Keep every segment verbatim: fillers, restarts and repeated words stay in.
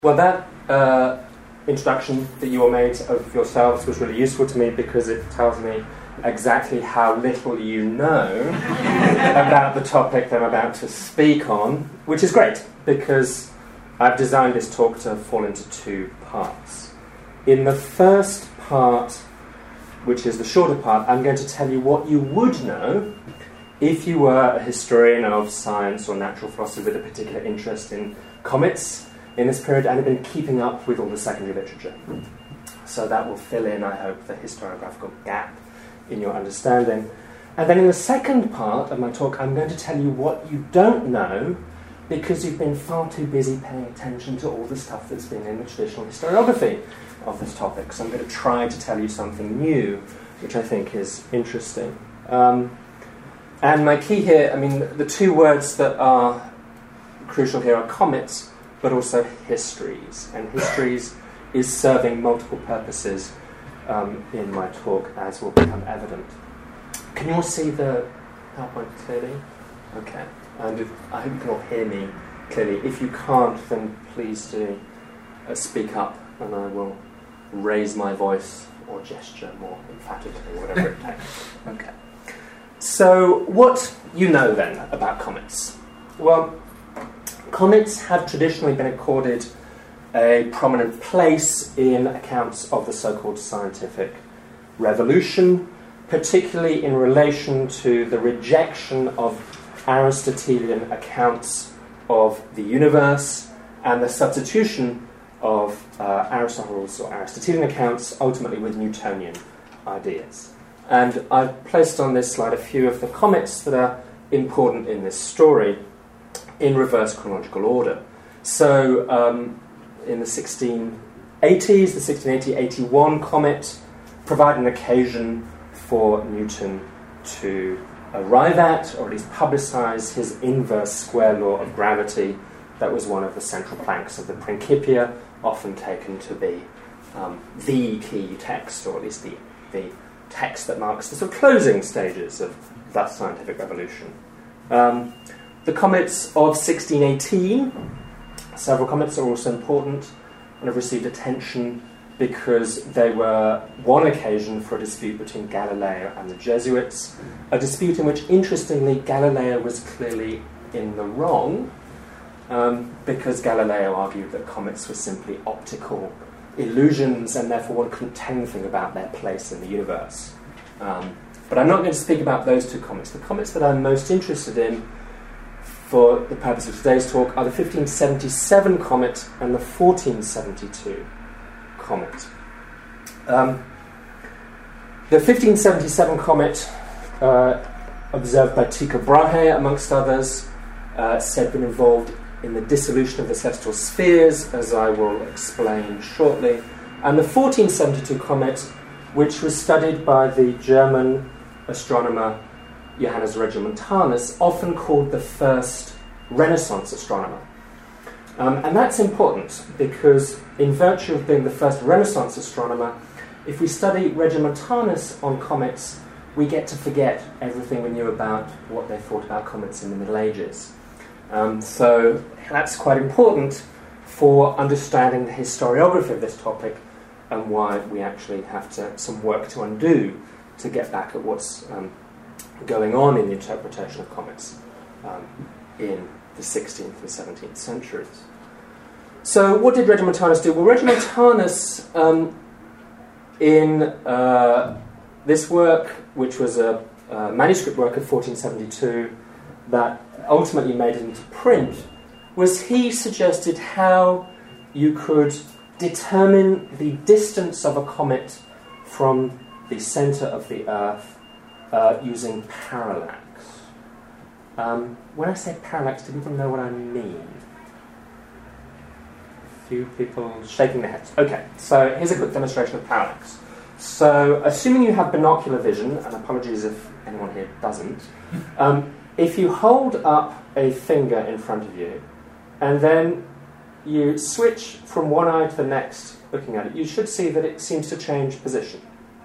Well, that uh, introduction that you all made of yourselves was really useful to me because it tells me exactly how little you know about the topic that I'm about to speak on, which is great because I've designed this talk to fall into two parts. In the first part, which is the shorter part, I'm going to tell you what you would know if you were a historian of science or natural philosophy with a particular interest in comets in this period and have been keeping up with all the secondary literature. So that will fill in, I hope, the historiographical gap in your understanding. And then in the second part of my talk, I'm going to tell you what you don't know because you've been far too busy paying attention to all the stuff that's been in the traditional historiography of this topic. So I'm going to try to tell you something new, which I think is interesting. Um, and my key here, I mean, the two words that are crucial here are comets, but also histories. And histories is serving multiple purposes um, in my talk, as will become evident. Can you all see the PowerPoint clearly? Okay. And if, I hope you can all hear me clearly. If you can't, then please do uh, speak up, and I will raise my voice or gesture more emphatically, whatever it takes. Okay. So, what you know then about comets? Well, comets have traditionally been accorded a prominent place in accounts of the so-called scientific revolution, particularly in relation to the rejection of Aristotelian accounts of the universe and the substitution of uh, Aristotle's or Aristotelian accounts ultimately with Newtonian ideas. And I've placed on this slide a few of the comets that are important in this story in reverse chronological order. So um, in the sixteen eighties, the sixteen eighty eighty-one comet provided an occasion for Newton to arrive at, or at least publicise, his inverse square law of gravity that was one of the central planks of the Principia, often taken to be um, the key text, or at least the, the text that marks the sort of closing stages of that scientific revolution. Um, the comets of sixteen eighteen, several comets are also important and have received attention because they were one occasion for a dispute between Galileo and the Jesuits, a dispute in which, interestingly, Galileo was clearly in the wrong, um, because Galileo argued that comets were simply optical illusions and therefore one couldn't tell anything about their place in the universe. Um, but I'm not going to speak about those two comets. The comets that I'm most interested in for the purpose of today's talk are the fifteen seventy-seven comet and the fourteen seventy-two comet. Um, the fifteen seventy-seven comet, uh, observed by Tycho Brahe, amongst others, uh, said been involved in the dissolution of the celestial spheres, as I will explain shortly. And the fourteen seventy-two comet, which was studied by the German astronomer Johannes Regiomontanus, often called the first Renaissance astronomer. Um, and that's important because, in virtue of being the first Renaissance astronomer, if we study Regiomontanus on comets, we get to forget everything we knew about what they thought about comets in the Middle Ages. Um, so that's quite important for understanding the historiography of this topic and why we actually have to some work to undo to get back at what's um, going on in the interpretation of comets um, in the sixteenth and seventeenth centuries. So what did Regiomontanus do? Well, Regiomontanus, um, in uh, this work, which was a, a manuscript work of fourteen seventy-two that ultimately made it into print, was he suggested how you could determine the distance of a comet from the centre of the Earth uh, using parallax. Um, when I say parallax, do people know what I mean? A few people shaking their heads. Okay, so here's a quick demonstration of parallax. So, assuming you have binocular vision, and apologies if anyone here doesn't, um, if you hold up a finger in front of you, and then you switch from one eye to the next looking at it, you should see that it seems to change position.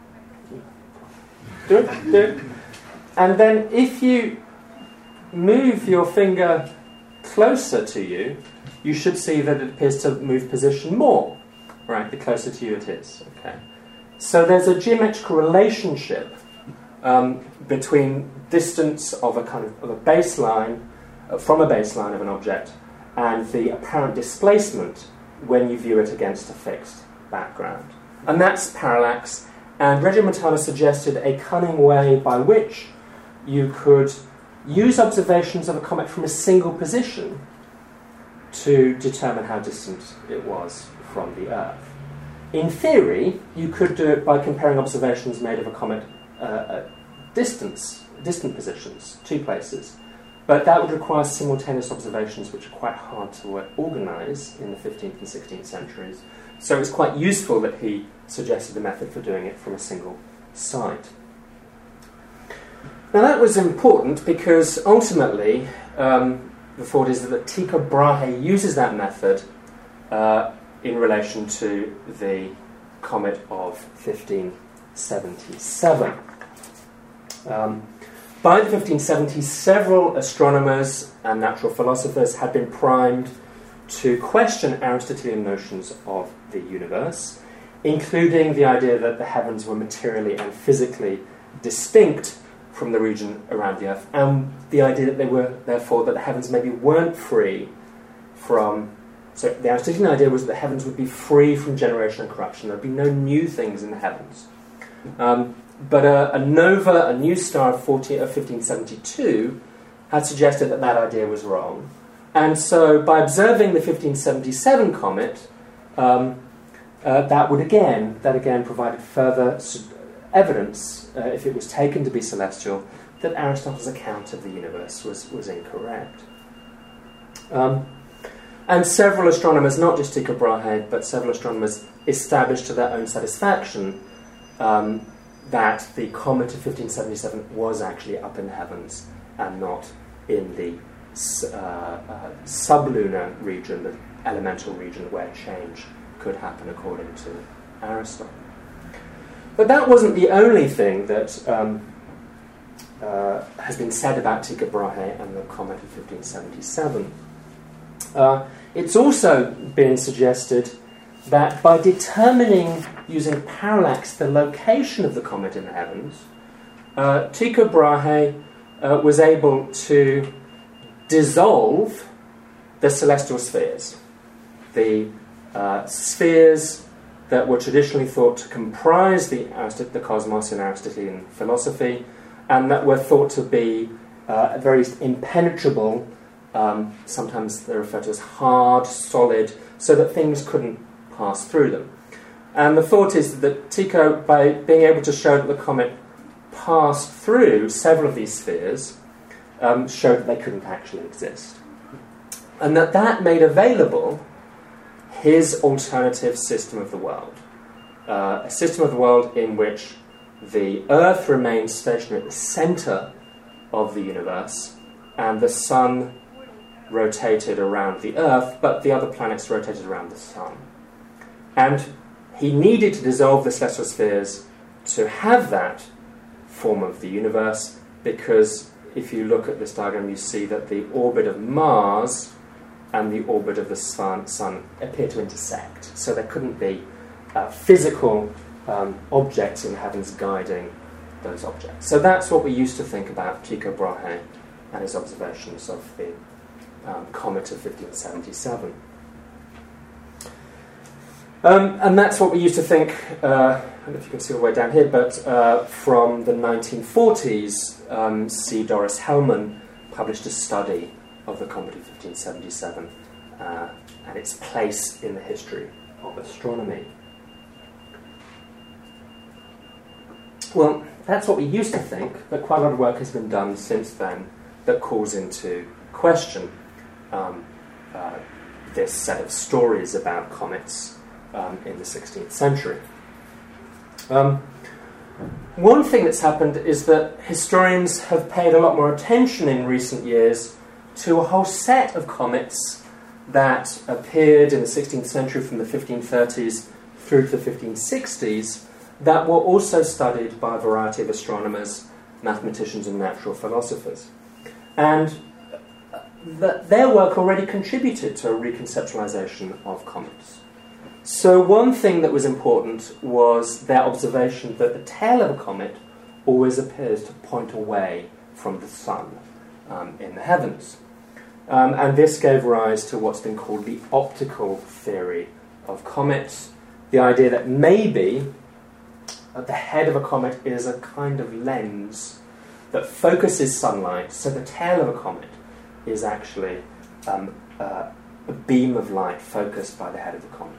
Do it, do it. And then if you move your finger closer to you, you should see that it appears to move position more, right, the closer to you it is. Okay. So there's a geometrical relationship um, between distance of a kind of, of a baseline, uh, from a baseline of an object, and the apparent displacement when you view it against a fixed background. And that's parallax, and Regiomontano suggested a cunning way by which you could use observations of a comet from a single position to determine how distant it was from the Earth. In theory, you could do it by comparing observations made of a comet uh, at distance, distant positions, two places. But that would require simultaneous observations, which are quite hard to organise in the fifteenth and sixteenth centuries. So it's quite useful that he suggested a method for doing it from a single site. Now that was important because ultimately um, the thought is that Tycho Brahe uses that method uh, in relation to the comet of fifteen seventy-seven. Um, by the fifteen seventies, several astronomers and natural philosophers had been primed to question Aristotelian notions of the universe, including the idea that the heavens were materially and physically distinct from the region around the Earth, and the idea that they were, therefore, that the heavens maybe weren't free from... So the Aristotelian idea was that the heavens would be free from generation and corruption. There would be no new things in the heavens. Um, but a, a nova, a new star of, fourteen, of fifteen seventy-two, had suggested that that idea was wrong. And so by observing the fifteen seventy-seven comet, um, uh, that would again, that again provided further evidence, uh, if it was taken to be celestial, that Aristotle's account of the universe was, was incorrect. Um, and several astronomers, not just Tycho Brahe, but several astronomers established to their own satisfaction um, that the comet of fifteen seventy-seven was actually up in the heavens and not in the uh, uh, sublunar region, the elemental region where change could happen according to Aristotle. But that wasn't the only thing that um, uh, has been said about Tycho Brahe and the comet of fifteen seventy-seven. Uh, it's also been suggested that by determining, using parallax, the location of the comet in the heavens, uh, Tycho Brahe uh, was able to dissolve the celestial spheres, the uh, spheres that were traditionally thought to comprise the, Arist- the cosmos in Aristotelian philosophy, and that were thought to be uh, very impenetrable. Um, sometimes they're referred to as hard, solid, so that things couldn't pass through them. And the thought is that Tycho, by being able to show that the comet passed through several of these spheres, um, showed that they couldn't actually exist. And that that made available his alternative system of the world. Uh, a system of the world in which the Earth remains stationary at the centre of the universe, and the Sun rotated around the Earth, but the other planets rotated around the Sun. And he needed to dissolve the celestial spheres to have that form of the universe, because if you look at this diagram, you see that the orbit of Mars and the orbit of the Sun, sun appear to intersect. So there couldn't be uh, physical um, objects in the heavens guiding those objects. So that's what we used to think about Tycho Brahe and his observations of the um, comet of fifteen seventy-seven. Um, and that's what we used to think, uh, I don't know if you can see all the way down here, but uh, from the nineteen forties, um, C. Doris Hellman published a study of the comet of fifteen seventy-seven uh, and its place in the history of astronomy. Well, that's what we used to think, but quite a lot of work has been done since then that calls into question um, uh, this set of stories about comets um, in the sixteenth century. Um, one thing that's happened is that historians have paid a lot more attention in recent years to a whole set of comets that appeared in the sixteenth century from the fifteen thirties through to the fifteen sixties that were also studied by a variety of astronomers, mathematicians and natural philosophers. And that their work already contributed to a reconceptualization of comets. So one thing that was important was their observation that the tail of a comet always appears to point away from the sun um, in the heavens. Um, and this gave rise to what's been called the optical theory of comets, the idea that maybe at the head of a comet is a kind of lens that focuses sunlight, so the tail of a comet is actually um, uh, a beam of light focused by the head of the comet.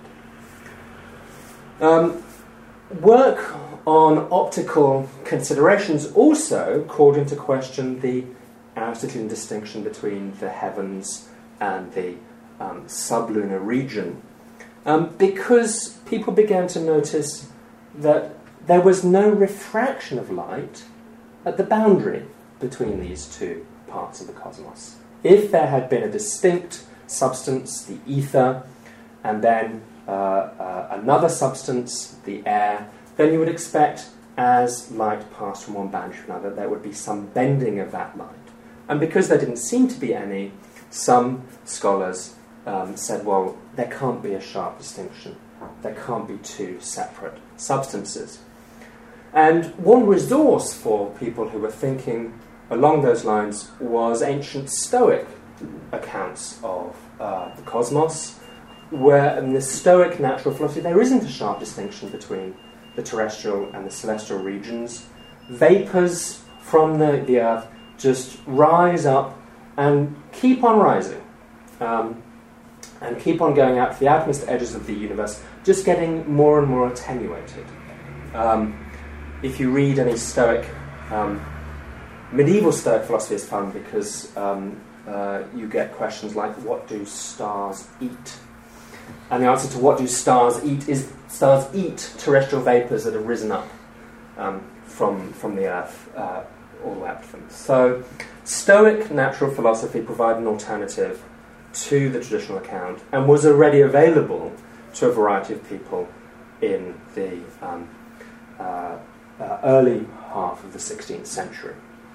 Um, work on optical considerations also called into question the Aristotelian distinction between the heavens and the um, sublunar region, um, because people began to notice that there was no refraction of light at the boundary between these two parts of the cosmos. If there had been a distinct substance, the ether, and then uh, uh, another substance, the air, then you would expect, as light passed from one boundary to another, there would be some bending of that light. And because there didn't seem to be any, some scholars um, said, well, there can't be a sharp distinction. There can't be two separate substances. And one resource for people who were thinking along those lines was ancient Stoic accounts of uh, the cosmos, where in the Stoic natural philosophy there isn't a sharp distinction between the terrestrial and the celestial regions. Vapours from the, the Earth just rise up and keep on rising, um, and keep on going out to the outermost edges of the universe, just getting more and more attenuated. Um, if you read any Stoic, um, medieval Stoic philosophy is fun because um, uh, you get questions like, what do stars eat? And the answer to what do stars eat is stars eat terrestrial vapours that have risen up um, from, from the Earth, uh, all the way up to them. So Stoic natural philosophy provided an alternative to the traditional account and was already available to a variety of people in the um, uh, uh, early half of the sixteenth century.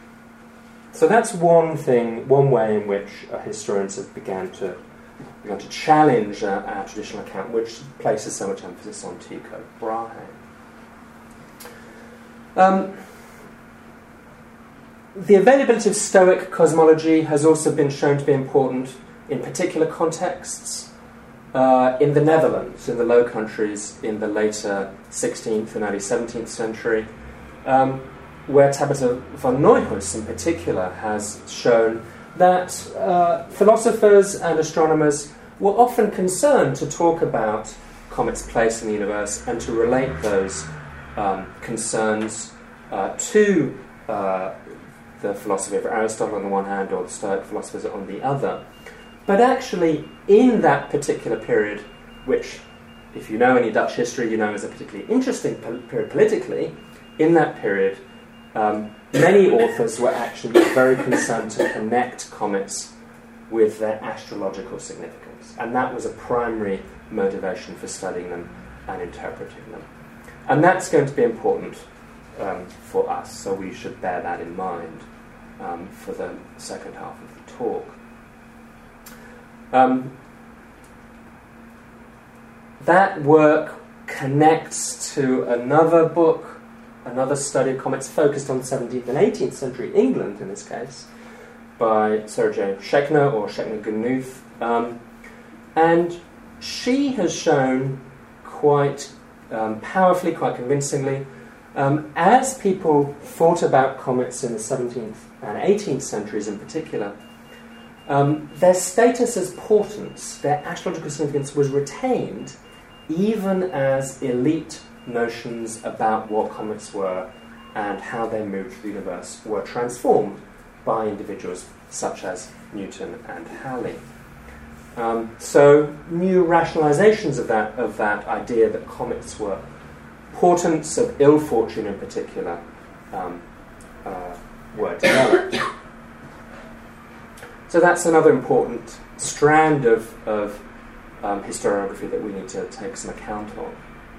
So that's one thing, one way in which uh, historians have began to began to challenge uh, our traditional account, which places so much emphasis on Tycho Brahe. Um, The availability of Stoic cosmology has also been shown to be important in particular contexts. Uh, in the Netherlands, in the Low Countries, in the later sixteenth and early seventeenth century, um, where Tabitha von Neuhaus in particular has shown that uh, philosophers and astronomers were often concerned to talk about comets' place in the universe and to relate those um, concerns uh, to uh, the philosophy of Aristotle on the one hand, or the Stoic philosophers on the other. But actually, in that particular period, which, if you know any Dutch history, you know is a particularly interesting period politically, in that period, um, many authors were actually very concerned to connect comets with their astrological significance. And that was a primary motivation for studying them and interpreting them. And that's going to be important um, for us, so we should bear that in mind um, for the second half of the talk. Um, that work connects to another book, another study of comets focused on seventeenth and eighteenth century England, in this case, by Sarah J. Schechner, or Schechner-Gunuth. Um, and she has shown quite um, powerfully, quite convincingly, um, as people thought about comets in the seventeenth and eighteenth centuries in particular, Um, their status as portents, their astrological significance, was retained even as elite notions about what comets were and how they moved through the universe were transformed by individuals such as Newton and Halley. Um, so new rationalizations of that, of that idea that comets were portents of ill fortune in particular um, uh, were developed. So that's another important strand of, of um, historiography that we need to take some account of.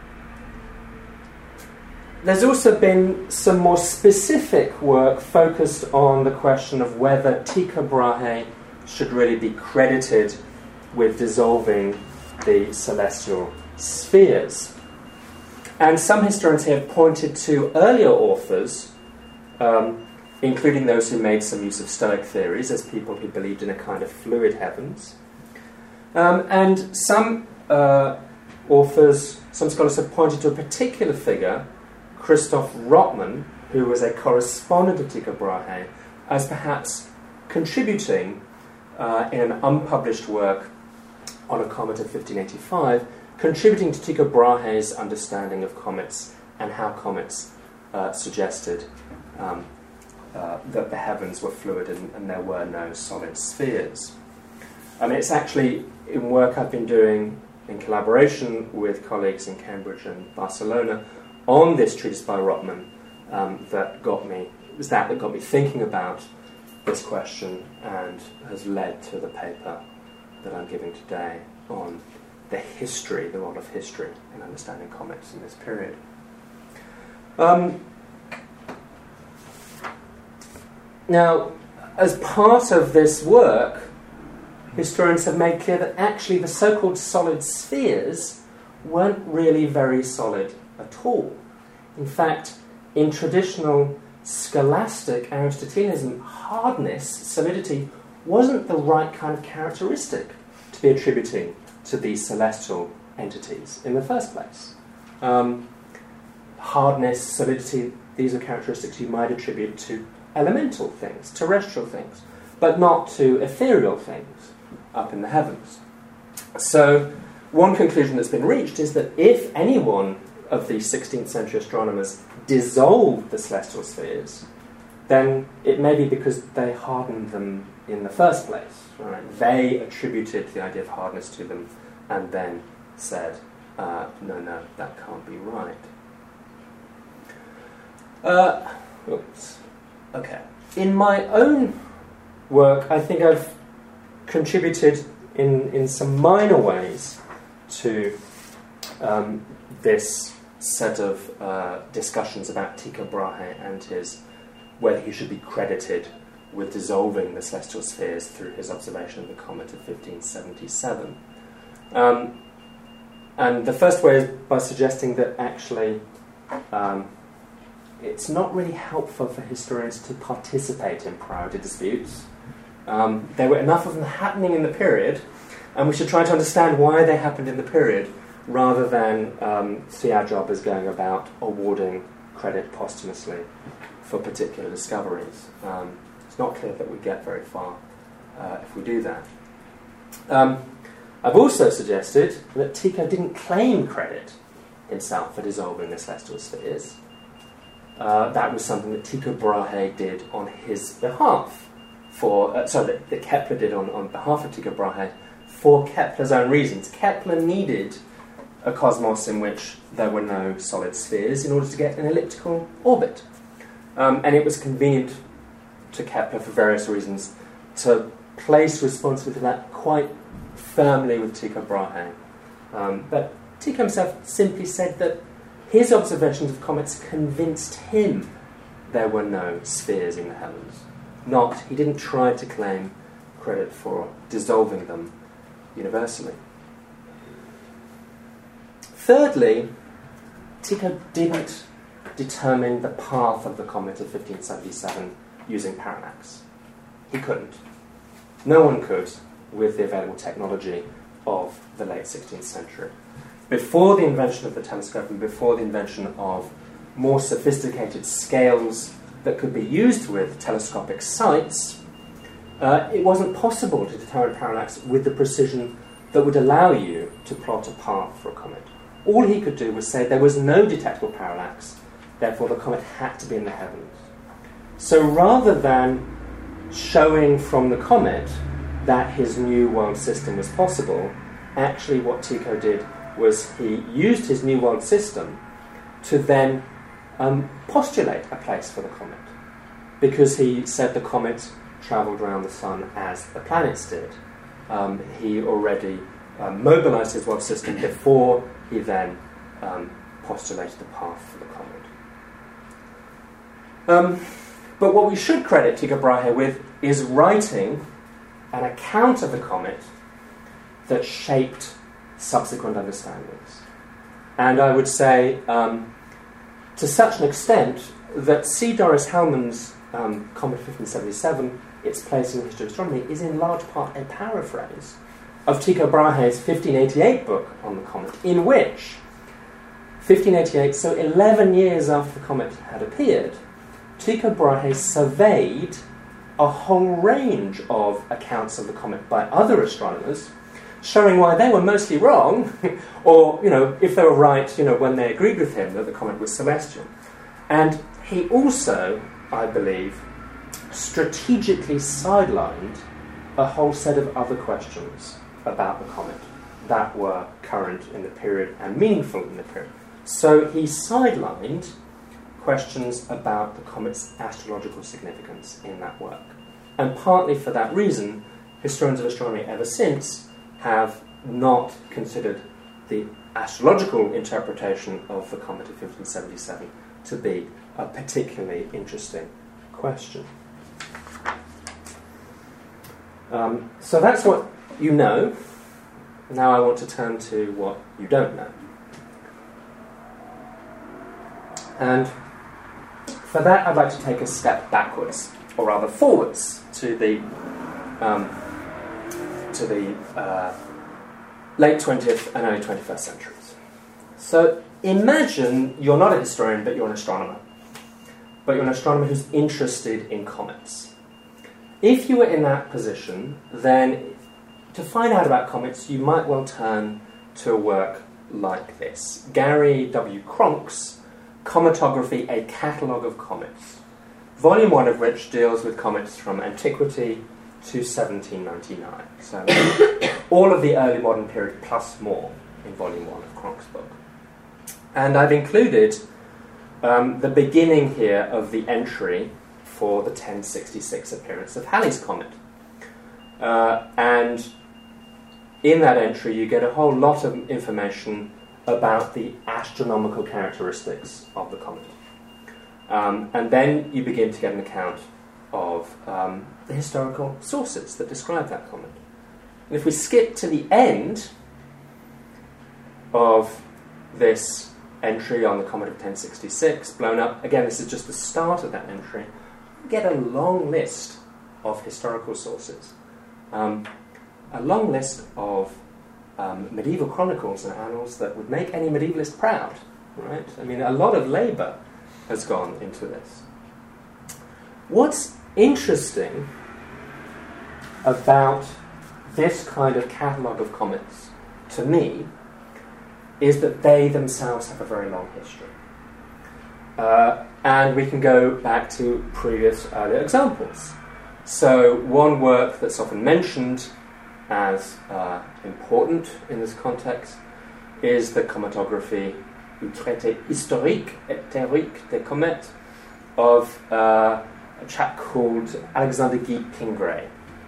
There's also been some more specific work focused on the question of whether Tycho Brahe should really be credited with dissolving the celestial spheres. And some historians here have pointed to earlier authors, um, including those who made some use of Stoic theories as people who believed in a kind of fluid heavens. Um, and some uh, authors, some scholars have pointed to a particular figure, Christoph Rotman, who was a correspondent of Tycho Brahe, as perhaps contributing uh, in an unpublished work on a comet of fifteen eighty-five, contributing to Tycho Brahe's understanding of comets and how comets uh, suggested um, uh, that the heavens were fluid and, and there were no solid spheres. I mean, it's actually in work I've been doing in collaboration with colleagues in Cambridge and Barcelona on this treatise by Rotman um, that got me, it was that that got me thinking about this question and has led to the paper that I'm giving today on the history, the role of history in understanding comets in this period. Um, now, as part of this work, historians have made clear that actually the so-called solid spheres weren't really very solid at all. In fact, in traditional scholastic Aristotelianism, hardness, solidity, wasn't the right kind of characteristic to be attributing to these celestial entities in the first place. Um, hardness, solidity, these are characteristics you might attribute to elemental things, terrestrial things, but not to ethereal things up in the heavens. So one conclusion that's been reached is that if any one of these sixteenth century astronomers dissolved the celestial spheres, then it may be because they hardened them in the first place. Right? They attributed the idea of hardness to them and then said, uh, no, no, that can't be right. Uh, oops. Okay. In my own work, I think I've contributed in, in some minor ways to um, this set of uh, discussions about Tycho Brahe and his whether he should be credited with dissolving the celestial spheres through his observation of the comet of fifteen seventy-seven. Um, and the first way is by suggesting that actually um, it's not really helpful for historians to participate in priority disputes. Um, there were enough of them happening in the period, and we should try to understand why they happened in the period rather than um, see our job as going about awarding credit posthumously for particular discoveries. Um, it's not clear that we get very far uh, if we do that. Um, I've also suggested that Tycho didn't claim credit himself for dissolving the celestial spheres. Uh, that was something that Tycho Brahe did on his behalf, for uh, sorry, that, that Kepler did on, on behalf of Tycho Brahe for Kepler's own reasons. Kepler needed a cosmos in which there were no solid spheres in order to get an elliptical orbit. Um, and it was convenient to Kepler for various reasons to place responsibility for that quite firmly with Tycho Brahe. Um, but Tycho himself simply said that his observations of comets convinced him there were no spheres in the heavens. Not, he didn't try to claim credit for dissolving them universally. Thirdly, Tycho didn't determine the path of the comet of fifteen seventy-seven using parallax. He couldn't. No one could with the available technology of the late sixteenth century. Before the invention of the telescope and before the invention of more sophisticated scales that could be used with telescopic sights, uh, it wasn't possible to determine parallax with the precision that would allow you to plot a path for a comet. All he could do was say there was no detectable parallax, therefore the comet had to be in the heavens. So rather than showing from the comet that his new world system was possible, actually what Tycho did was he used his new world system to then um, postulate a place for the comet, because he said the comet travelled around the sun as the planets did. Um, he already um, mobilised his world system before he then um, postulated the path for the comet. Um, but what we should credit Tycho Brahe with is writing an account of the comet that shaped subsequent understandings. And I would say, um, to such an extent, that C. Doris Hellman's um, Comet fifteen seventy-seven, its place in the history of astronomy, is in large part a paraphrase of Tycho Brahe's fifteen eighty-eight book on the comet, in which, fifteen eighty-eight, so eleven years after the comet had appeared, Tycho Brahe surveyed a whole range of accounts of the comet by other astronomers, showing why they were mostly wrong, or, you know, if they were right, you know, when they agreed with him that the comet was celestial. And he also, I believe, strategically sidelined a whole set of other questions about the comet that were current in the period and meaningful in the period. So he sidelined questions about the comet's astrological significance in that work. And partly for that reason, historians of astronomy ever since have not considered the astrological interpretation of the comet of fifteen seventy-seven to be a particularly interesting question. Um, so that's what you know. Now I want to turn to what you don't know. And for that, I'd like to take a step backwards, or rather forwards, to the um, to the uh, late twentieth and early twenty-first centuries. So imagine you're not a historian, but you're an astronomer. But you're an astronomer who's interested in comets. If you were in that position, then to find out about comets, you might well turn to a work like this. Gary W. Cronk's Cometography, a Catalogue of Comets, volume one of which deals with comets from antiquity to seventeen ninety-nine. So all of the early modern period plus more in volume one of Cronk's book. And I've included um, the beginning here of the entry for the ten sixty-six appearance of Halley's Comet. Uh, and in that entry you get a whole lot of information about the astronomical characteristics of the comet. Um, and then you begin to get an account of um, the historical sources that describe that comet. And if we skip to the end of this entry on the comet of ten sixty-six, blown up, again, this is just the start of that entry, you get a long list of historical sources. Um, a long list of um, medieval chronicles and annals that would make any medievalist proud, right? I mean, a lot of labour has gone into this. What's interesting about this kind of catalogue of comets, to me, is that they themselves have a very long history. Uh, and we can go back to previous earlier examples. So one work that's often mentioned as uh, important in this context is the Cometography, un traité historique et théorique des comètes, of uh, a chap called Alexander Guy Pingré.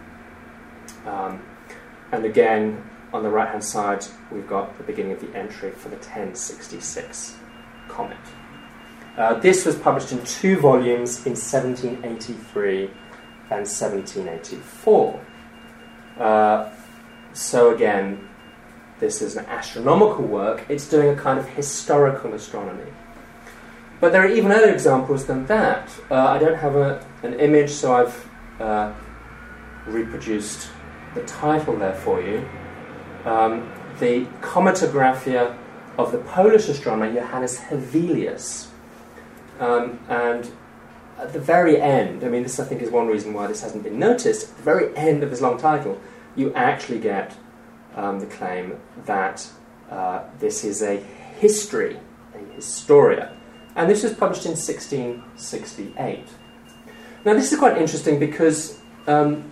Um, and again, on the right-hand side, we've got the beginning of the entry for the ten sixty-six comet. Uh, this was published in two volumes in seventeen eighty-three and seventeen eighty-four. Uh, so again, this is an astronomical work. It's doing a kind of historical astronomy. But there are even other examples than that. Uh, I don't have a, an image, so I've uh, reproduced the title there for you. Um, the Cometographia of the Polish astronomer Johannes Hevelius. Um, and at the very end, I mean, this I think is one reason why this hasn't been noticed, at the very end of this long title, you actually get um, the claim that uh, this is a history, a historia. And this was published in sixteen sixty-eight. Now, this is quite interesting because um,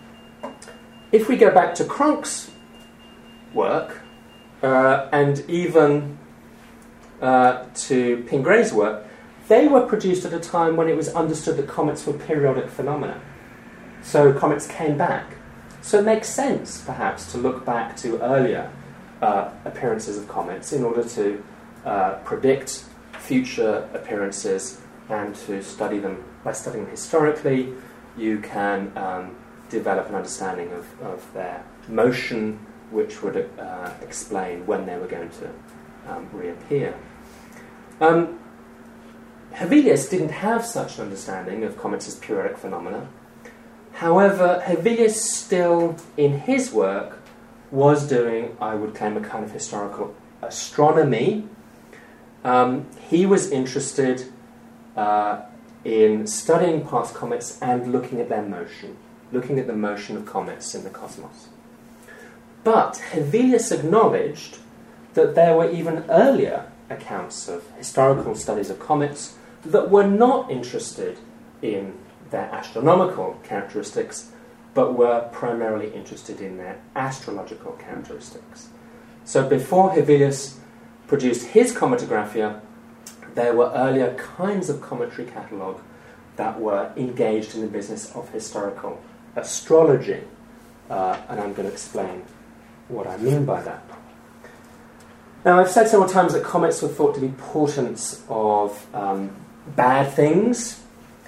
if we go back to Cronk's work, uh, and even uh, to Pingré's work, they were produced at a time when it was understood that comets were periodic phenomena. So comets came back. So it makes sense, perhaps, to look back to earlier uh, appearances of comets in order to uh, predict future appearances and to study them. By studying them historically, you can um, develop an understanding of, of their motion, which would uh, explain when they were going to um, reappear. Um, Hevelius didn't have such an understanding of comets as periodic phenomena. However, Hevelius still, in his work, was doing, I would claim, a kind of historical astronomy. Um, he was interested uh, in studying past comets and looking at their motion, looking at the motion of comets in the cosmos. But Hevelius acknowledged that there were even earlier accounts of historical studies of comets that were not interested in their astronomical characteristics, but were primarily interested in their astrological characteristics. So before Hevelius produced his Cometographia, there were earlier kinds of cometary catalogue that were engaged in the business of historical astrology. Uh, and I'm going to explain what I mean by that. Now, I've said several times that comets were thought to be portents of um, bad things.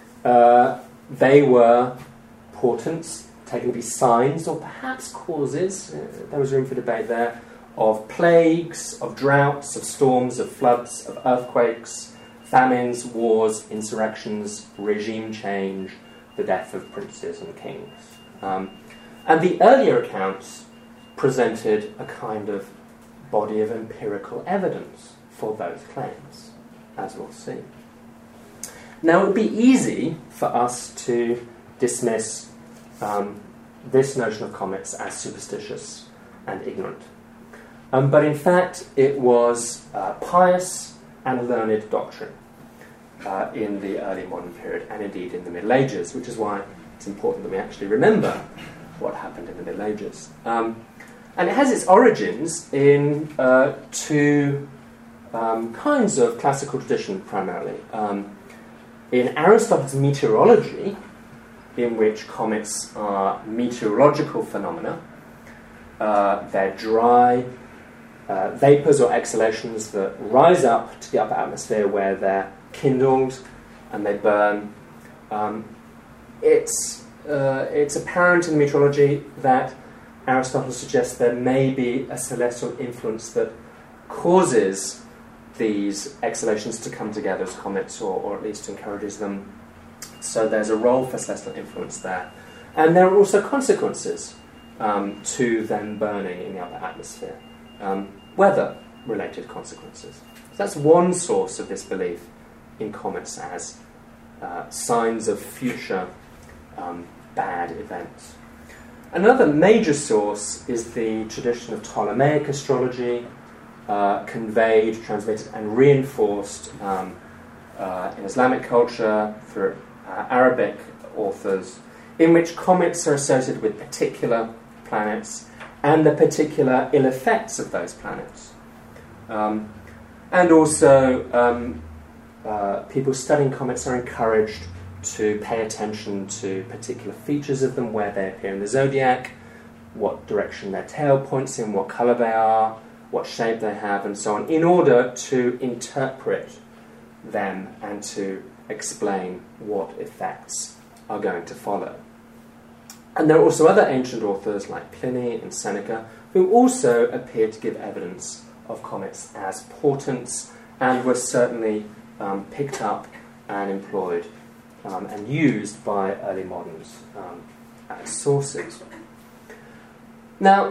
Uh, they were portents, taken to be signs or perhaps causes, uh, there was room for debate there, of plagues, of droughts, of storms, of floods, of earthquakes, famines, wars, insurrections, regime change, the death of princes and kings. Um, and the earlier accounts presented a kind of body of empirical evidence for those claims, as we'll see. Now, it would be easy for us to dismiss um, this notion of comets as superstitious and ignorant. Um, but in fact, it was uh, pious and learned doctrine uh, in the early modern period, and indeed in the Middle Ages, which is why it's important that we actually remember what happened in the Middle Ages. Um, and it has its origins in uh, two um, kinds of classical tradition, primarily. Um, in Aristotle's meteorology, in which comets are meteorological phenomena, uh, they're dry uh, vapours or exhalations that rise up to the upper atmosphere where they're kindled and they burn. Um, it's, uh, it's apparent in meteorology that Aristotle suggests there may be a celestial influence that causes these exhalations to come together as comets, or, or at least encourages them. So there's a role for celestial influence there. And there are also consequences um, to them burning in the upper atmosphere. Um, weather-related consequences. So that's one source of this belief in comets as uh, signs of future um, bad events. Another major source is the tradition of Ptolemaic astrology, uh, conveyed, translated, and reinforced um, uh, in Islamic culture through uh, Arabic authors, in which comets are associated with particular planets and the particular ill effects of those planets. Um, and also, um, uh, people studying comets are encouraged to pay attention to particular features of them, where they appear in the zodiac, what direction their tail points in, what colour they are, what shape they have, and so on, in order to interpret them and to explain what effects are going to follow. And there are also other ancient authors like Pliny and Seneca who also appear to give evidence of comets as portents and were certainly um, picked up and employed um, and used by early moderns um, as sources. Now,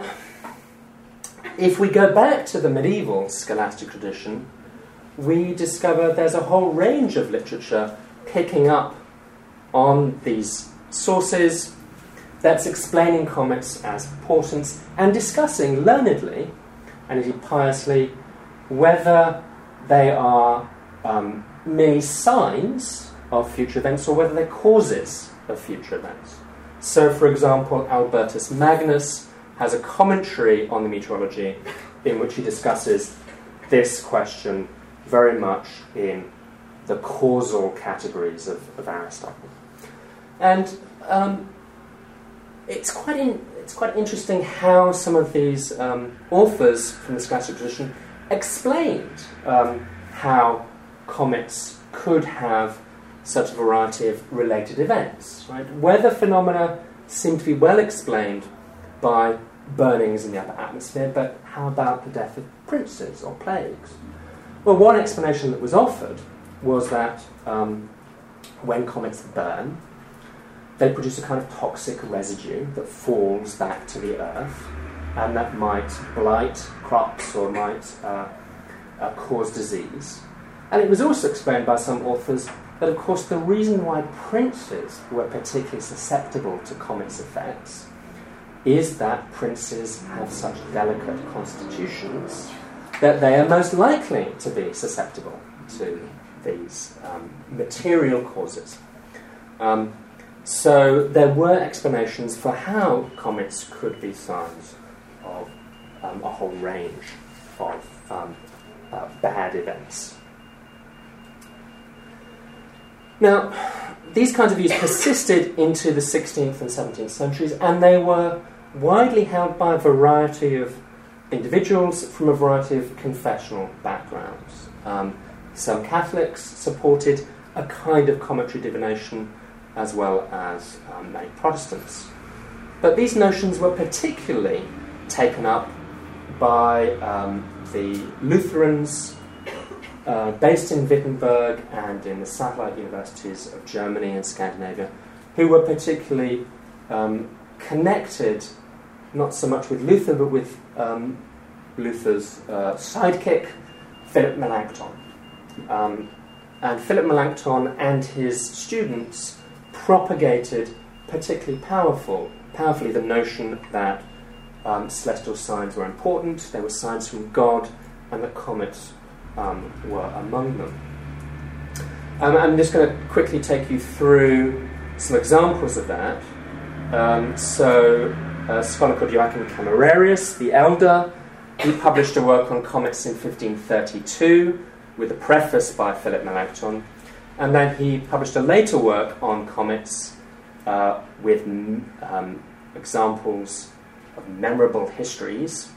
if we go back to the medieval scholastic tradition, we discover there's a whole range of literature picking up on these sources that's explaining comets as portents and discussing learnedly, and indeed piously, whether they are um, merely signs of future events or whether they're causes of future events. So, for example, Albertus Magnus has a commentary on the meteorology in which he discusses this question very much in the causal categories of, of Aristotle. And um, it's quite in, it's quite interesting how some of these um, authors from the scholastic tradition explained um, how comets could have such a variety of related events. Right? Weather phenomena seem to be well explained by burnings in the upper atmosphere, but how about the death of princes or plagues? Well, one explanation that was offered was that um, when comets burn, they produce a kind of toxic residue that falls back to the Earth, and that might blight crops or might uh, uh, cause disease. And it was also explained by some authors that, of course, the reason why princes were particularly susceptible to comets' effects is that princes have such delicate constitutions that they are most likely to be susceptible to these um, material causes. Um, so there were explanations for how comets could be signs of um, a whole range of um, uh, bad events. Now, these kinds of views persisted into the sixteenth and seventeenth centuries, and they were widely held by a variety of individuals from a variety of confessional backgrounds. Um, some Catholics supported a kind of cometary divination, as well as um, many Protestants. But these notions were particularly taken up by um, the Lutherans uh, based in Wittenberg and in the satellite universities of Germany and Scandinavia, who were particularly um, connected not so much with Luther, but with um, Luther's uh, sidekick, Philip Melanchthon. Um, and Philip Melanchthon and his students propagated particularly powerful, powerfully the notion that um, celestial signs were important, they were signs from God, and that comets um, were among them. Um, I'm just going to quickly take you through some examples of that. Um, so, a scholar called Joachim Camerarius, the Elder, he published a work on comets in fifteen thirty-two with a preface by Philip Melanchthon, and then he published a later work on comets uh, with um, examples of memorable histories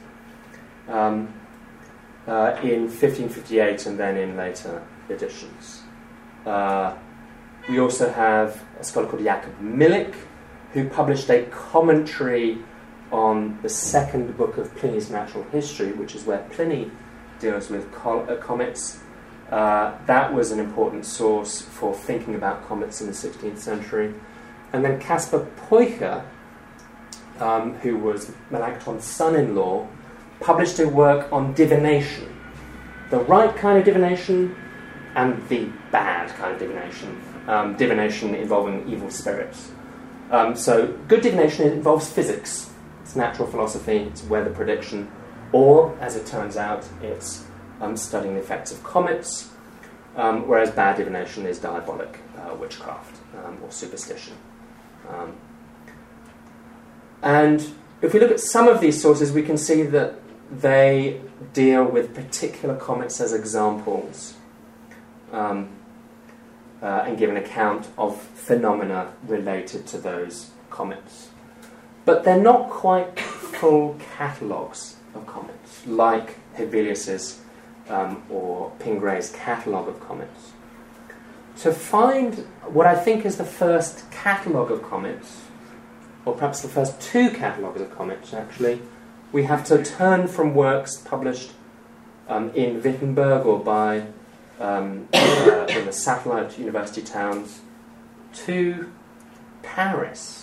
um, uh, in fifteen fifty-eight and then in later editions. Uh, we also have a scholar called Jakob Milik, who published a commentary on the second book of Pliny's Natural History, which is where Pliny deals with co- uh, comets. Uh, that was an important source for thinking about comets in the sixteenth century. And then Caspar Peucher, um, who was Melanchthon's son-in-law, published a work on divination. The right kind of divination and the bad kind of divination. Um, divination involving evil spirits. Um, so good divination involves physics. It's natural philosophy, it's weather prediction, or, as it turns out, it's um, studying the effects of comets, um, whereas bad divination is diabolic uh, witchcraft um, or superstition. Um, and if we look at some of these sources, we can see that they deal with particular comets as examples um, uh, and give an account of phenomena related to those comets. But they're not quite full catalogues of comets, like Hevelius's um, or Pingray's catalogue of comets. To find what I think is the first catalogue of comets, or perhaps the first two catalogues of comets, actually, we have to turn from works published um, in Wittenberg or by um, uh, in the satellite university towns to Paris,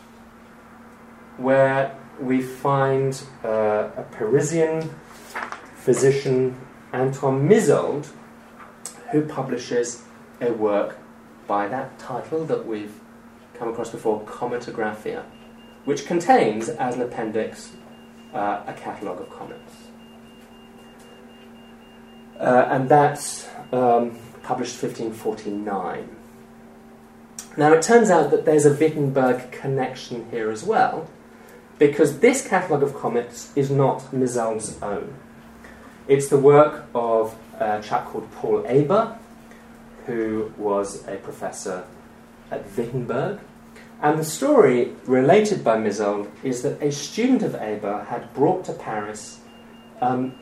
where we find uh, a Parisian physician, Antoine Mizauld, who publishes a work by that title that we've come across before, Cometographia, which contains, as an appendix, uh, a catalogue of comets. Uh, and that's um, published fifteen forty-nine. Now, it turns out that there's a Wittenberg connection here as well, because this catalogue of comets is not Mizauld's own. It's the work of a chap called Paul Eber, who was a professor at Wittenberg. And the story related by Mizauld is that a student of Eber had brought to Paris um,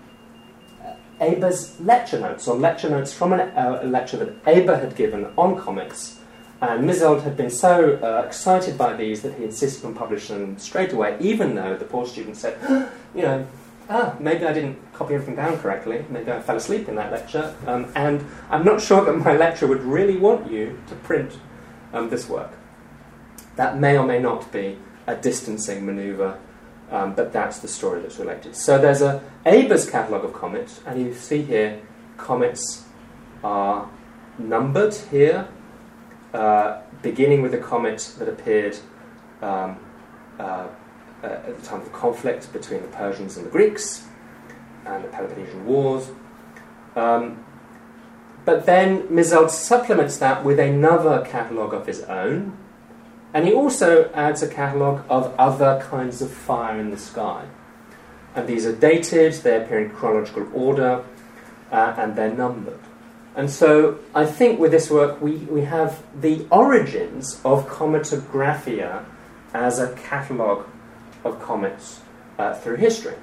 Eber's lecture notes, or lecture notes from an, uh, a lecture that Eber had given on comets and Misold had been so uh, excited by these that he insisted on publishing them straight away, even though the poor student said, you know, ah, maybe I didn't copy everything down correctly, maybe I fell asleep in that lecture, um, and I'm not sure that my lecturer would really want you to print um, this work. That may or may not be a distancing manoeuvre, um, but that's the story that's related. So there's a Ebers catalogue of comets, and you see here comets are numbered here, uh, beginning with a comet that appeared um, uh, uh, at the time of the conflict between the Persians and the Greeks and the Peloponnesian Wars. Um, but then Misold supplements that with another catalogue of his own, and he also adds a catalogue of other kinds of fire in the sky. And these are dated, they appear in chronological order, uh, and they're numbered. And so I think with this work we, we have the origins of cometographia as a catalogue of comets uh, through history.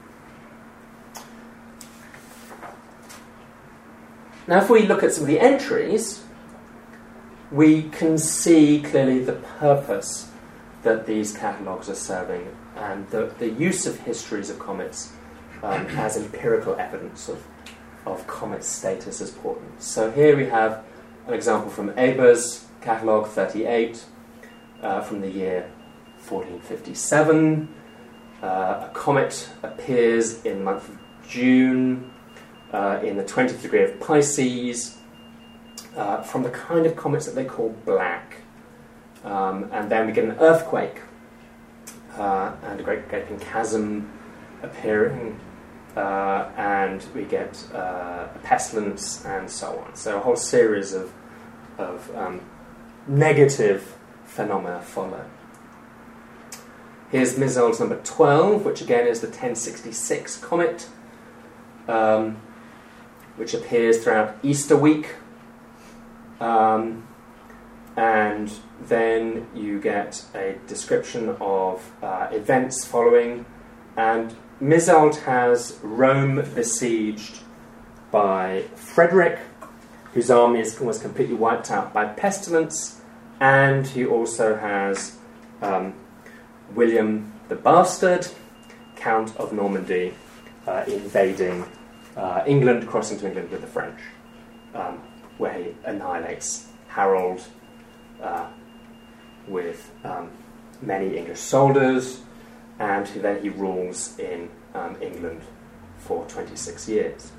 Now if we look at some of the entries, we can see clearly the purpose that these catalogues are serving and the, the use of histories of comets um, as empirical evidence of, of comet status as portents. So here we have an example from Ebers' catalogue thirty-eight uh, from the year fourteen fifty-seven. Uh, a comet appears in the month of June uh, in the twentieth degree of Pisces, Uh, from the kind of comets that they call black. Um, and then we get an earthquake uh, and a great gaping chasm appearing, uh, and we get uh, a pestilence and so on. So a whole series of, of um, negative phenomena follow. Here's Misold's number twelve, which again is the ten sixty-six comet, um, which appears throughout Easter week. Um, and then you get a description of uh, events following, and Misold has Rome besieged by Frederick, whose army is, was completely wiped out by pestilence, and he also has um, William the Bastard, Count of Normandy, uh, invading uh, England, crossing to England with the French. Um, where he annihilates Harold uh, with um, many English soldiers, and then he rules in um, England for twenty-six years.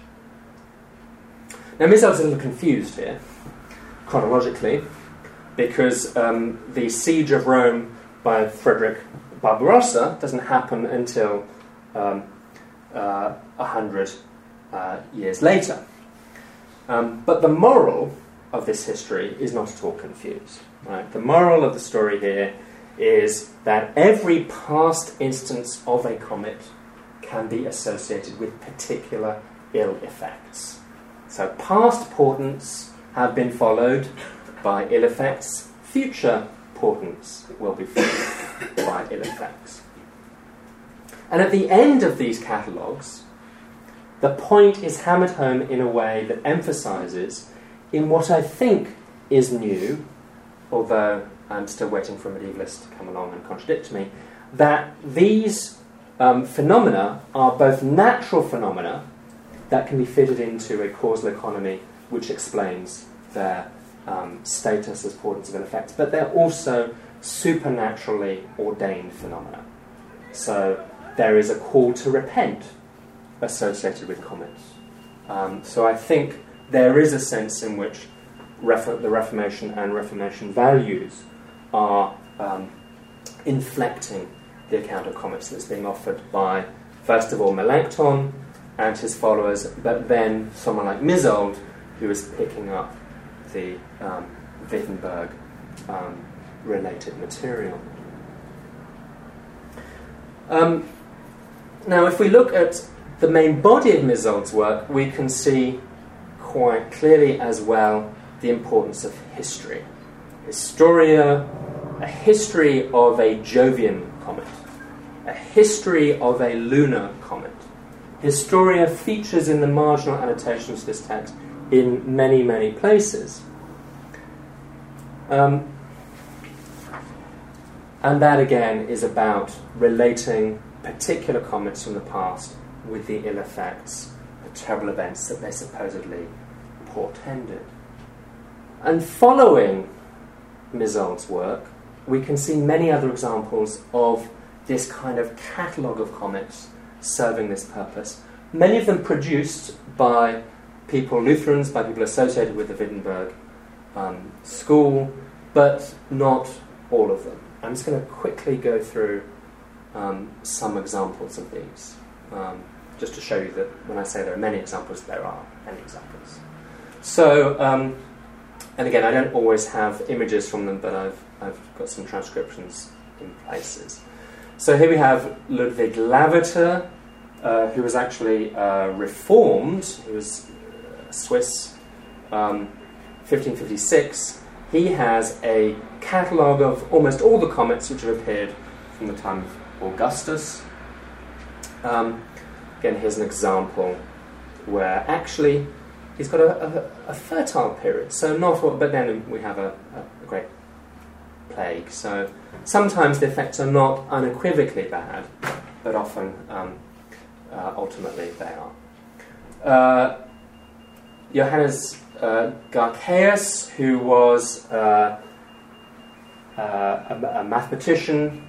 Now Misold's a little confused here, chronologically, because um, the siege of Rome by Frederick Barbarossa doesn't happen until um, uh, a hundred uh, years later. Um, but the moral of this history is not at all confused. Right? The moral of the story here is that every past instance of a comet can be associated with particular ill effects. So past portents have been followed by ill effects. Future portents will be followed by ill effects. And at the end of these catalogues, the point is hammered home in a way that emphasises, in what I think is new, although I'm still waiting for a medievalist to come along and contradict me, that these um, phenomena are both natural phenomena that can be fitted into a causal economy which explains their um, status as portents of ill effects, but they're also supernaturally ordained phenomena. So there is a call to repent associated with comets. Um, so I think there is a sense in which Refor- the Reformation and Reformation values are um, inflecting the account of comets that's being offered by, first of all, Melanchthon and his followers, but then someone like Misold, who is picking up the um, Wittenberg um, related material. Um, now, if we look at the main body of Misold's work, we can see quite clearly as well the importance of history. Historia, a history of a Jovian comet, a history of a lunar comet. Historia features in the marginal annotations of this text in many, many places. Um, and that again is about relating particular comets from the past with the ill effects, the terrible events that they supposedly portended. And following Mézard's work, we can see many other examples of this kind of catalogue of comets serving this purpose. Many of them produced by people, Lutherans, by people associated with the Wittenberg um, school, but not all of them. I'm just going to quickly go through um, some examples of these, um, just to show you that when I say there are many examples, there are many examples. So, um, and again, I don't always have images from them, but I've, I've got some transcriptions in places. So here we have Ludwig Lavater, uh, who was actually uh, reformed. He was uh, Swiss, um, fifteen fifty-six. He has a catalogue of almost all the comets which have appeared from the time of Augustus. Um, again, here's an example where actually he's got a, a, a fertile period, so not all, but then we have a, a great plague. So sometimes the effects are not unequivocally bad, but often um, uh, ultimately they are. Uh, Johannes uh, Garcaeus, who was uh, uh, a, a mathematician,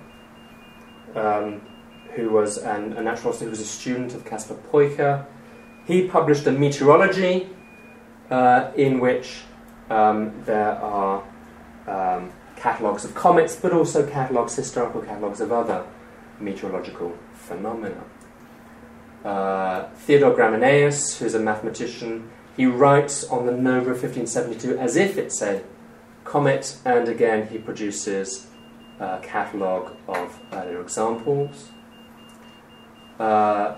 um, who was an, a naturalist, who was a student of Caspar Peucer, he published a meteorology uh, in which um, there are um, catalogues of comets, but also catalogues, historical catalogues of other meteorological phenomena. Uh, Theodor Gramenaeus, who's a mathematician, he writes on the Nova fifteen seventy-two as if it's a comet, and again he produces a catalogue of earlier examples. Uh,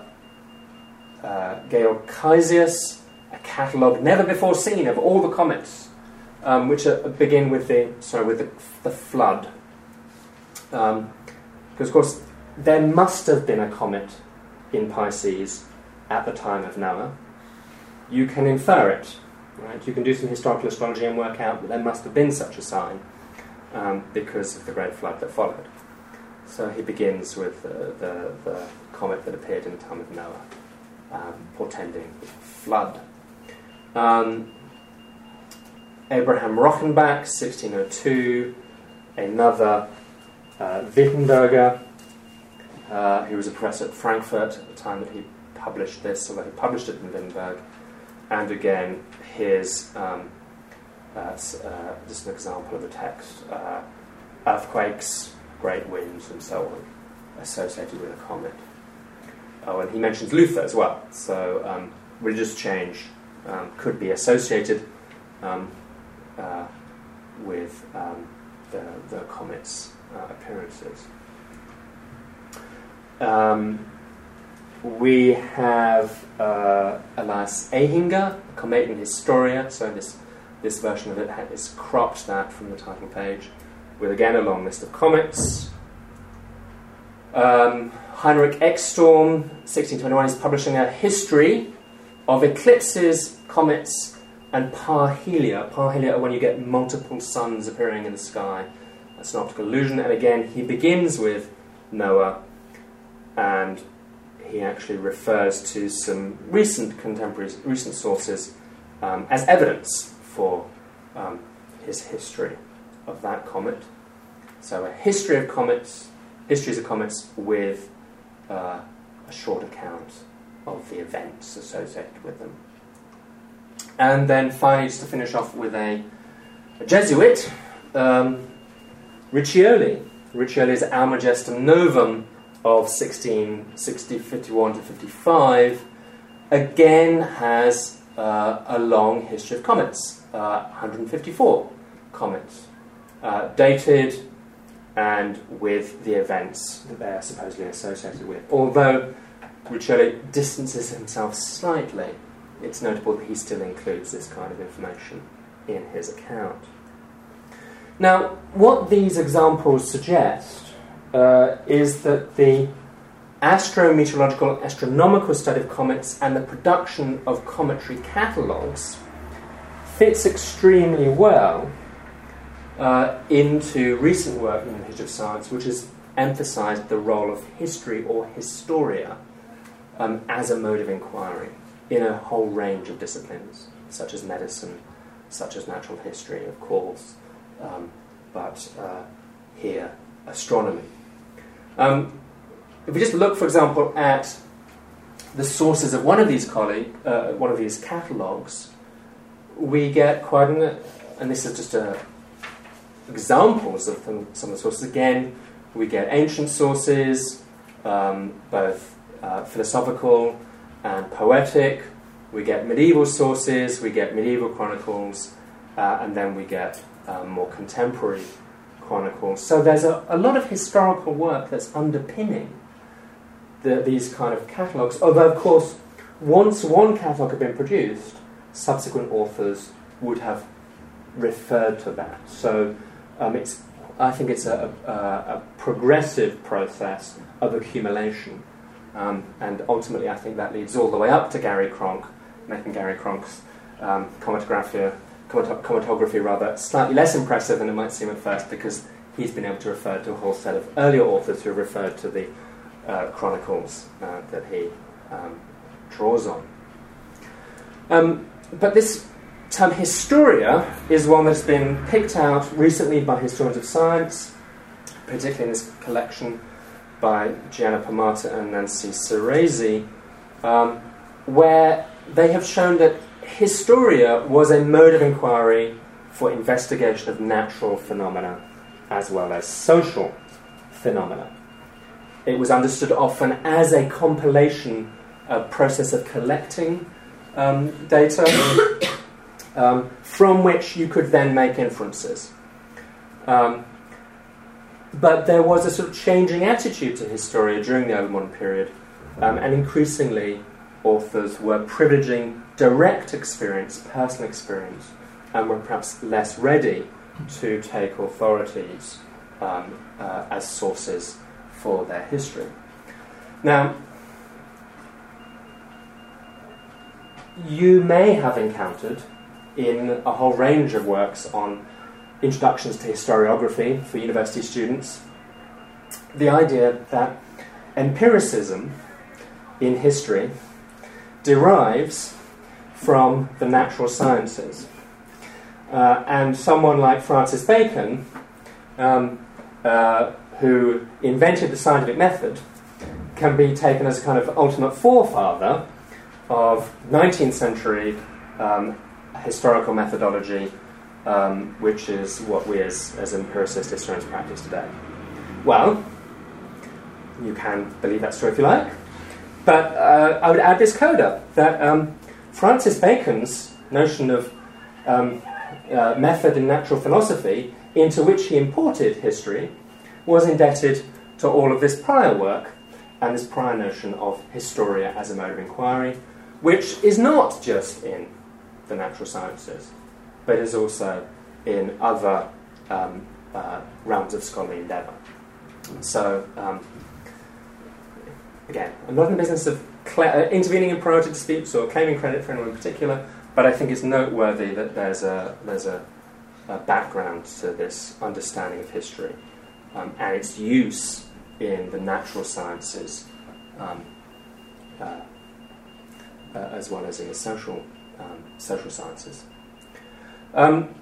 uh, Georg Caesius, a catalogue never before seen of all the comets, um, which are, begin with the sorry with the, the flood, um, because of course there must have been a comet in Pisces at the time of Noah. You can infer it, right? You can do some historical astrology and work out that there must have been such a sign um, because of the great flood that followed. So he begins with uh, the, the comet that appeared in the time of Noah, um, portending flood. Um, Abraham Rochenbach, sixteen oh two, another uh, Wittenberger, uh, who was a professor at Frankfurt at the time that he published this, although he published it in Wittenberg. And again, here's um, uh, uh, just an example of the text. Uh, earthquakes, great winds, and so on, associated with a comet. Oh, and he mentions Luther as well. So um, religious change um, could be associated um, uh, with um, the, the comet's uh, appearances. Um, we have uh, Elias Ehinger, Cometan Historia. So this this version of it is cropped that from the title page, with again a long list of comets. Um, Heinrich Ekstrom, sixteen twenty-one, is publishing a history of eclipses, comets, and parhelia. Parhelia are when you get multiple suns appearing in the sky. That's an optical illusion. And again, he begins with Noah, and he actually refers to some recent contemporary, recent sources um, as evidence for um, his history of that comet. So a history of comets, histories of comets with uh, a short account of the events associated with them. And then finally, just to finish off with a, a Jesuit, um, Riccioli. Riccioli's Alma Gestum Novum of sixteen sixty, fifty-one to fifty-five, again has uh, a long history of comets, uh, one hundred fifty-four comets, uh, dated and with the events that they are supposedly associated with. Although Riccioli distances himself slightly, it's notable that he still includes this kind of information in his account. Now, what these examples suggest uh, is that the astrometeorological, astronomical study of comets and the production of cometary catalogues fits extremely well uh, into recent work in the history of science, which has emphasized the role of history or historia um, as a mode of inquiry in a whole range of disciplines, such as medicine, such as natural history, of course, um, but uh, here, astronomy. Um, if we just look, for example, at the sources of one of these colleague, uh, one of these catalogues, we get quite an, and this is just a, examples of them, some of the sources. Again, we get ancient sources, um, both uh, philosophical and poetic. We get medieval sources, we get medieval chronicles, uh, and then we get um, more contemporary chronicles. So there's a, a lot of historical work that's underpinning the, these kind of catalogues. Although, of course, once one catalogue had been produced, subsequent authors would have referred to that. So um, it's, I think it's a, a, a progressive process of accumulation. Um, and ultimately, I think that leads all the way up to Gary Cronk, making Gary Cronk's um, chromatography, chromatography rather slightly less impressive than it might seem at first, because he's been able to refer to a whole set of earlier authors who have referred to the uh, chronicles uh, that he um, draws on. Um, but this term historia is one that's been picked out recently by historians of science, particularly in this collection by Gianna Pomata and Nancy Ceresi, um, where they have shown that historia was a mode of inquiry for investigation of natural phenomena as well as social phenomena. It was understood often as a compilation, a process of collecting um, data um, from which you could then make inferences. Um, but there was a sort of changing attitude to historia during the early modern period, um, and increasingly authors were privileging direct experience, personal experience, and were perhaps less ready to take authorities um, uh, as sources for their history. Now, you may have encountered in a whole range of works on introductions to historiography for university students the idea that empiricism in history derives from the natural sciences. Uh, and someone like Francis Bacon, um, uh, who invented the scientific method, can be taken as a kind of ultimate forefather of nineteenth century um, historical methodology, um, which is what we as, as empiricist historians practice today. Well, you can believe that story if you like, but uh, I would add this coda, that um, Francis Bacon's notion of um, uh, method in natural philosophy, into which he imported history, was indebted to all of this prior work and this prior notion of historia as a mode of inquiry, which is not just in the natural sciences, but is also in other um, uh, realms of scholarly endeavour. So, um, again, I'm not in the business of cl- uh, intervening in priority disputes or claiming credit for anyone in particular, but I think it's noteworthy that there's a there's a, a background to this understanding of history um, and its use in the natural sciences, um, uh, uh, as well as in the social um, social sciences. Um,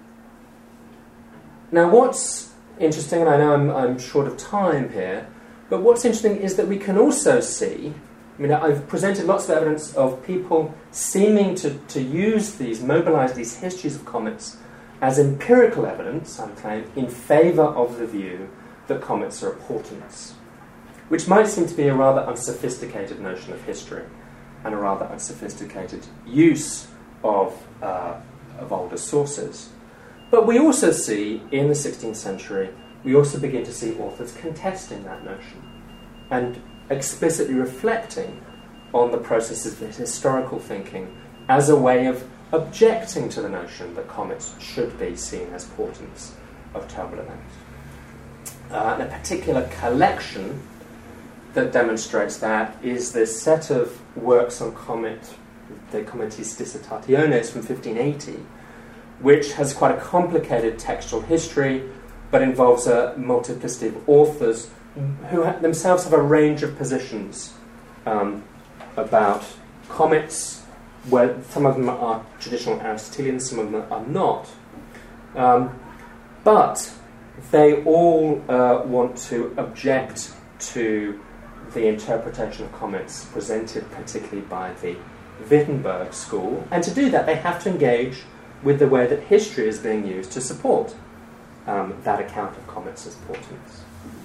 now, what's interesting, and I know I'm, I'm short of time here, but what's interesting is that we can also see, I mean, I've presented lots of evidence of people seeming to, to use these, mobilize these histories of comets as empirical evidence, I claim, in favour of the view that comets are portents, which might seem to be a rather unsophisticated notion of history and a rather unsophisticated use of, uh, of older sources. But we also see, in the sixteenth century, we also begin to see authors contesting that notion and explicitly reflecting on the processes of historical thinking as a way of objecting to the notion that comets should be seen as portents of terrible events. Uh, and a particular collection that demonstrates that is this set of works on comet, De Cometis Dissertationes from fifteen eighty, which has quite a complicated textual history, but involves a multiplicity of authors who ha- themselves have a range of positions um, about comets, where some of them are traditional Aristotelians, some of them are not. Um, but they all uh, want to object to the interpretation of comets presented particularly by the Wittenberg school, and to do that they have to engage with the way that history is being used to support um, that account of comets' importance.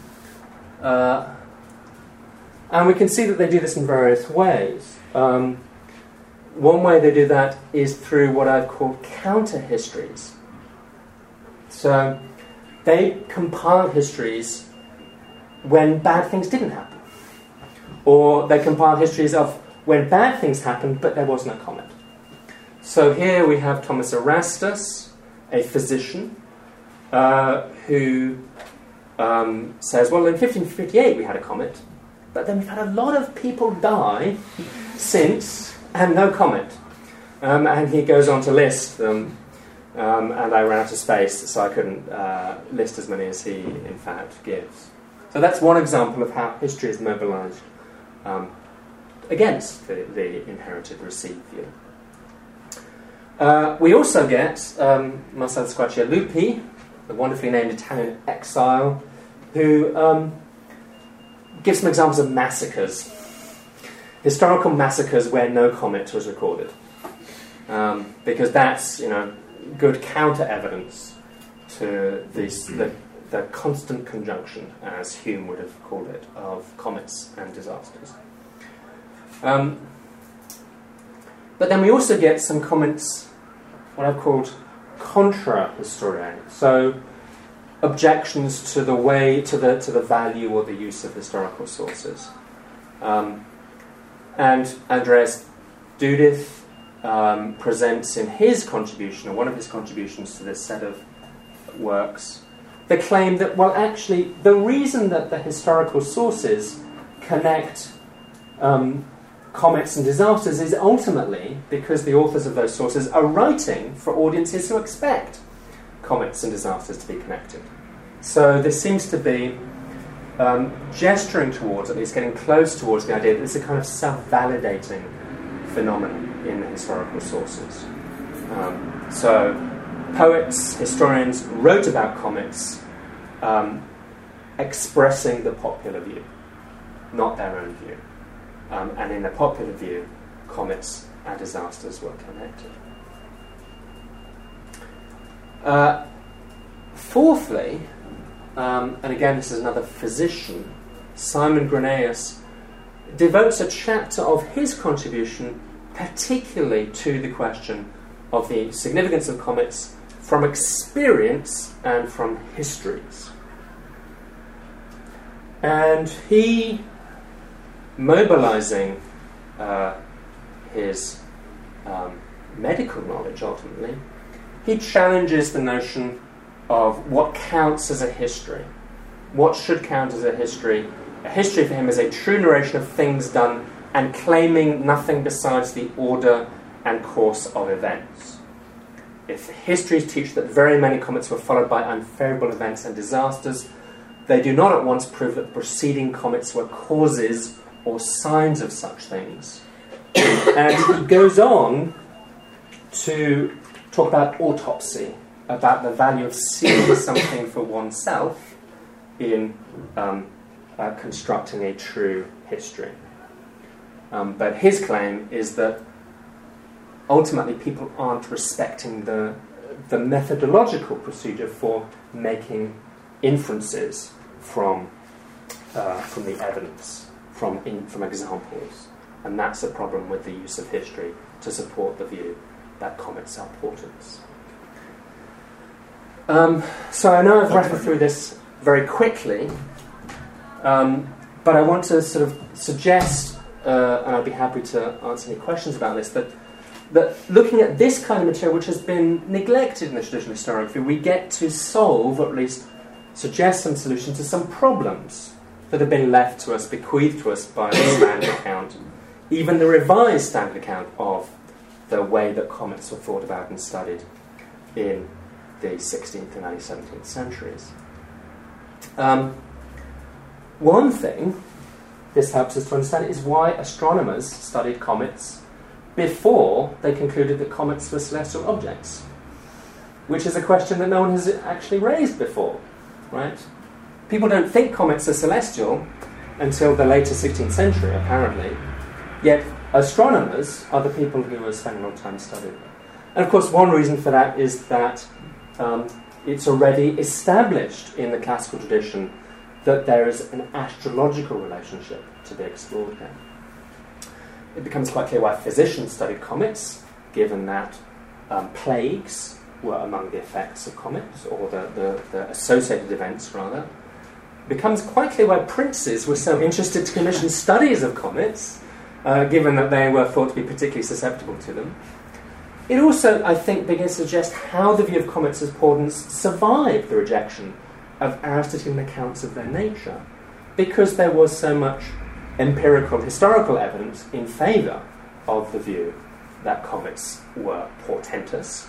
Uh, and we can see that they do this in various ways. Um, one way they do that is through what I've called counter-histories. So they compile histories when bad things didn't happen. Or they compile histories of when bad things happened, but there was no comet. So here we have Thomas Erastus, a physician, uh, who um, says, well, in fifteen fifty-eight we had a comet, but then we've had a lot of people die since, and no comet. Um, and he goes on to list them, um, and I ran out of space, so I couldn't uh, list as many as he, in fact, gives. So that's one example of how history is mobilized um, against the, the inherited received view. Uh, we also get um, Marcel Squarcialupi, the wonderfully named Italian exile, who um, gives some examples of massacres, historical massacres where no comet was recorded, um, because that's, you know, good counter-evidence to this, the, the constant conjunction, as Hume would have called it, of comets and disasters. Um, but then we also get some comments, what I've called contra-historian, so objections to the way, to the to the value or the use of historical sources. Um, and Andreas Dudith um, presents in his contribution, or one of his contributions to this set of works, the claim that, well, actually, the reason that the historical sources connect um, comets and disasters is ultimately because the authors of those sources are writing for audiences who expect comets and disasters to be connected. So this seems to be um, gesturing towards, at least getting close towards the idea that it's a kind of self-validating phenomenon in the historical sources. Um, so poets, historians wrote about comets um, expressing the popular view, not their own view. Um, and in the popular view, comets and disasters were connected. Uh, fourthly, um, and again this is another physician, Simon Granaeus devotes a chapter of his contribution particularly to the question of the significance of comets from experience and from histories. And he, mobilizing uh, his um, medical knowledge ultimately, he challenges the notion of what counts as a history. What should count as a history? A history for him is a true narration of things done and claiming nothing besides the order and course of events. If histories teach that very many comets were followed by unfavourable events and disasters, they do not at once prove that the preceding comets were causes or signs of such things. And he goes on to talk about autopsy, about the value of seeing something for oneself in um, uh, constructing a true history. Um, but his claim is that ultimately people aren't respecting the, the methodological procedure for making inferences from, uh, from the evidence, from, in, from examples. And that's a problem with the use of history to support the view that comets are portents. Um, so I know I've rattled through this very quickly, um, but I want to sort of suggest, uh, and I'd be happy to answer any questions about this, that, that looking at this kind of material which has been neglected in the traditional historiography, we get to solve, or at least suggest some solutions to some problems that have been left to us, bequeathed to us by the standard account, even the revised standard account of the way that comets were thought about and studied in the sixteenth and early seventeenth centuries. Um, one thing this helps us to understand is why astronomers studied comets before they concluded that comets were celestial objects, which is a question that no one has actually raised before, right? People don't think comets are celestial until the later sixteenth century, apparently, yet astronomers are the people who are spending a lot of time studying them. And of course, one reason for that is that um, it's already established in the classical tradition that there is an astrological relationship to be explored here. It becomes quite clear why physicians studied comets, given that um, plagues were among the effects of comets, or the, the, the associated events, rather. It becomes quite clear why princes were so interested to commission studies of comets, uh, given that they were thought to be particularly susceptible to them. It also, I think, begins to suggest how the view of comets as portents survived the rejection of Aristotelian accounts of their nature, because there was so much empirical, historical evidence in favour of the view that comets were portentous,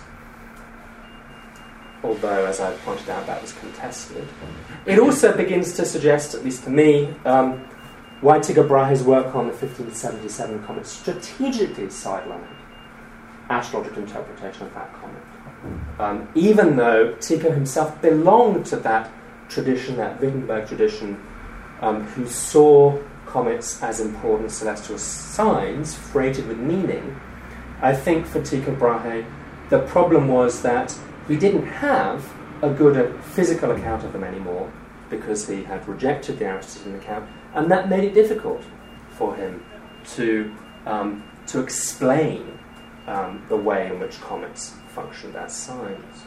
although, as I pointed out, that was contested. It also begins to suggest, at least to me, um, why Tycho Brahe's work on the fifteen seventy-seven comet strategically sidelined astrological interpretation of that comet. Um, even though Tycho himself belonged to that tradition, that Wittenberg tradition, um, who saw comets as important celestial signs freighted with meaning, I think for Tycho Brahe the problem was that he didn't have a good uh, physical account of them anymore, because he had rejected the Aristotelian account, and that made it difficult for him to um, to explain um, the way in which comets functioned as signs.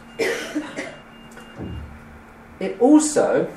It also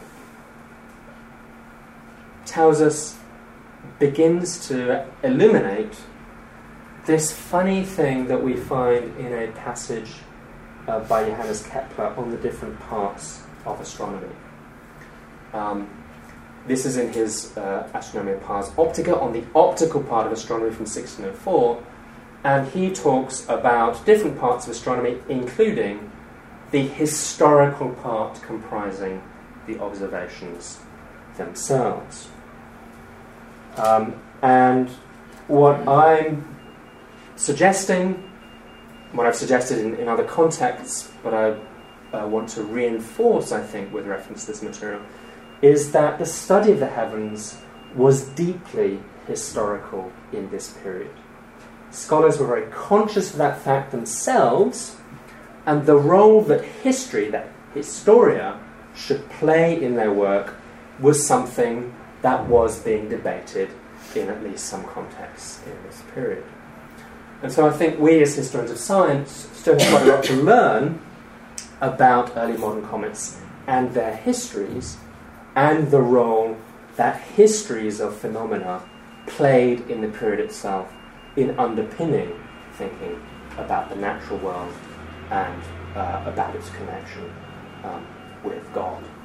tells us, begins to illuminate this funny thing that we find in a passage uh, by Johannes Kepler on the different parts of astronomy. Um, this is in his uh, Astronomia Pars Optica, on the optical part of astronomy from sixteen oh four, and he talks about different parts of astronomy, including the historical part comprising the observations themselves. Um, and what I'm suggesting, what I've suggested in, in other contexts, but I uh, want to reinforce, I think, with reference to this material, is that the study of the heavens was deeply historical in this period. Scholars were very conscious of that fact themselves, and the role that history, that historia, should play in their work was something that was being debated in at least some contexts in this period. And so I think we as historians of science still have quite a lot to learn about early modern comets and their histories, and the role that histories of phenomena played in the period itself in underpinning thinking about the natural world and uh, about its connection um, with God.